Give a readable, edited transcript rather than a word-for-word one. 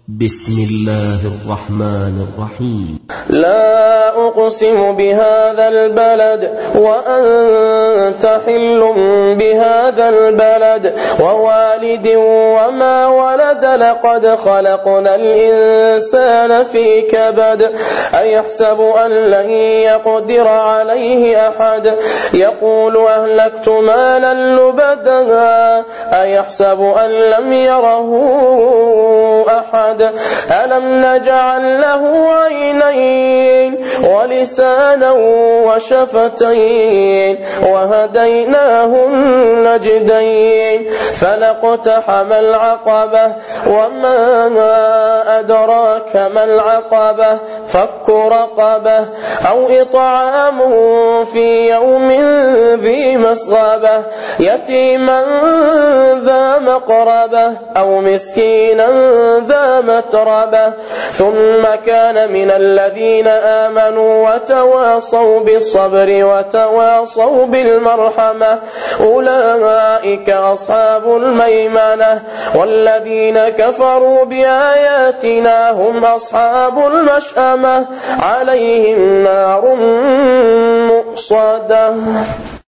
بسم الله الرحمن الرحيم. لا أقسم بهذا البلد وأنت حل بهذا البلد ووالد وما ولد لقد خلقنا الإنسان في كبد أيحسب أن لن يقدر عليه أحد يقول أهلكت مالا لبدا أيحسب أن لم يره أحد ألم نجعل له عينين ولسانا وشفتين وهديناه النجدين فلاقتحم العقبة وما أدراك ما العقبة فك رقبة أو إطعام في يوم ذي مسغبة يتيما ذا مقربة أو مسكينا ذا متربة ثم كان من الذين آمنوا وتواصوا بالصبر وتواصوا بالمرحمة أولئك أصحاب الميمنة والذين كفروا بآياتنا هم أصحاب المشأمة عليهم نار مؤصدة.